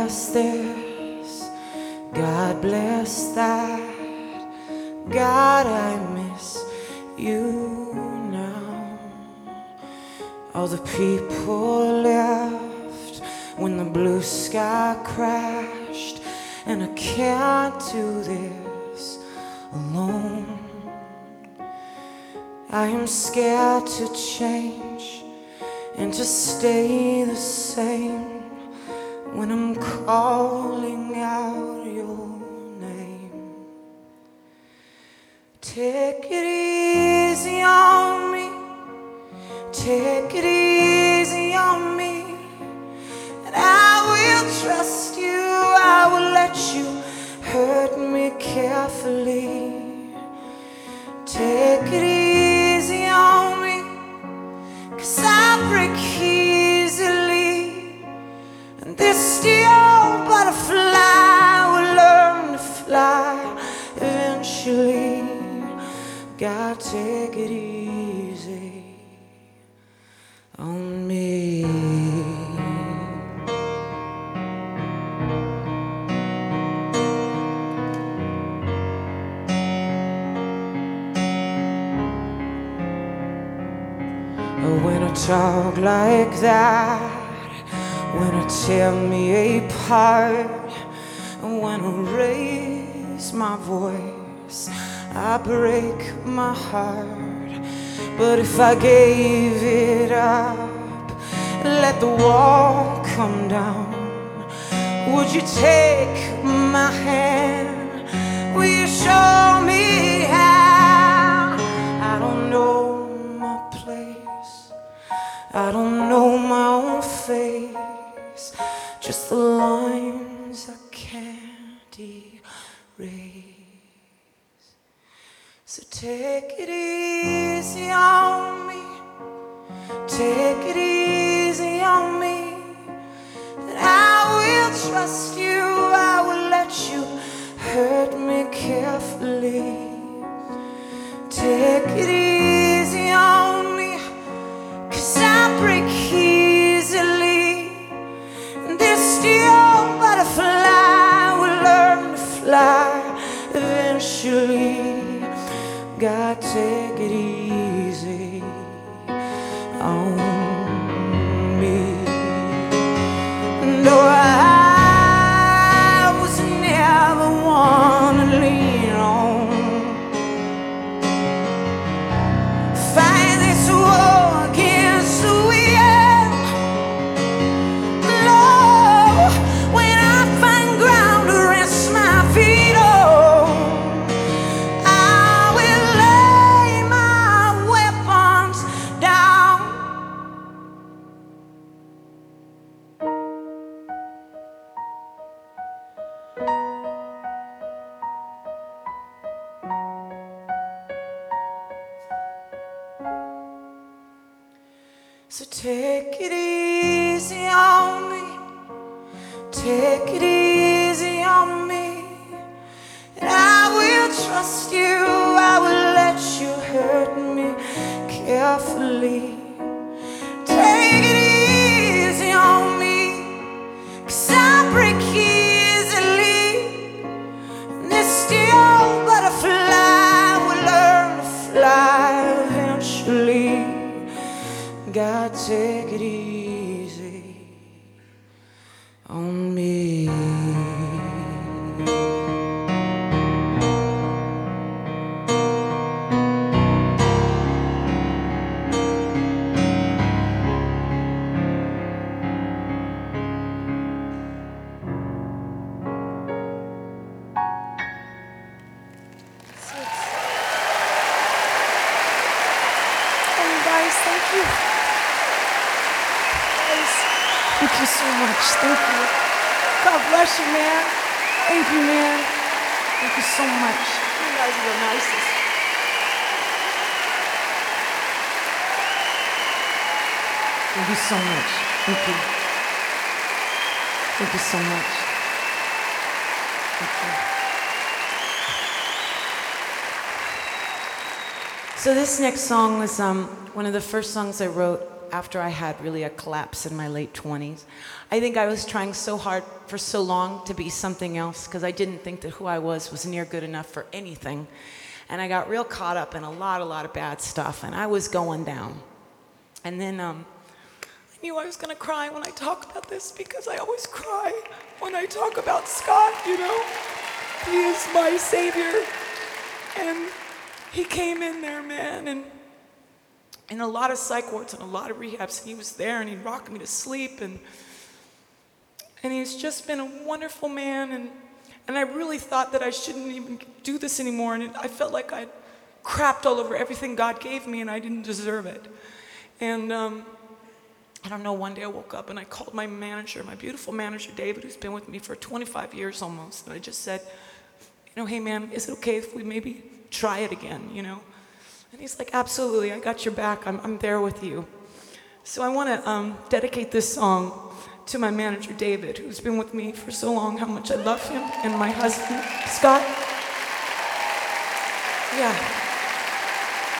bless this, God bless that. God, I miss you now. All the people left when the blue sky crashed, and I can't do this alone. I am scared to change and to stay the same when I'm calling out your name. Take it easy on me, take it easy on me, and I will trust you, I will let you hurt me carefully. Take it easy on me, 'cause I break easily, and this steel butterfly will learn to fly eventually. God, take it easy on me. When I talk like that, when I tear me apart, and when I raise my voice, I break my heart. But if I gave it up, let the wall come down, would you take my hand? Will you show me how? I don't know my place, I don't know my own face, just the lines I can't erase. So take it easy on me, take it easy on me, and I will trust you, I will let you hurt me carefully. Take it easy on me, 'cause I break easily, and this steel butterfly will learn to fly eventually. God, take it easy on me. No, I was never one to lean on. Fight this war against the wind. Lord, when I find ground to rest my feet on, I will lay my weapons down. So take it easy on me, take it easy on me, and I will trust you, I will let you hurt me carefully. Take it easy on me, 'cause I break easily, and this steel butterfly will learn to fly eventually. God, take it easy on me. Guys, thank you. Thank you so much. Thank you. God bless you, man. Thank you, man. Thank you so much. You guys are the nicest. Thank you so much. Thank you. Thank you so much. Thank you. So this next song was one of the first songs I wrote after I had really a collapse in my late 20s. I think I was trying so hard for so long to be something else because I didn't think that who I was near good enough for anything. And I got real caught up in a lot of bad stuff, and I was going down. And then I knew I was gonna cry when I talked about this because I always cry when I talk about Scott, you know? He is my savior. And he came in there, man, and in a lot of psych wards and a lot of rehabs, and he was there and he rocked me to sleep, and he's just been a wonderful man, and I really thought that I shouldn't even do this anymore, and I felt like I'd crapped all over everything God gave me and I didn't deserve it. And I don't know, one day I woke up and I called my manager, my beautiful manager, David, who's been with me for 25 years almost, and I just said, you know, hey man, is it okay if we maybe try it again, you know? And he's like, absolutely, I got your back, I'm there with you. So I wanna dedicate this song to my manager, David, who's been with me for so long, how much I love him, and my husband, Scott. Yeah.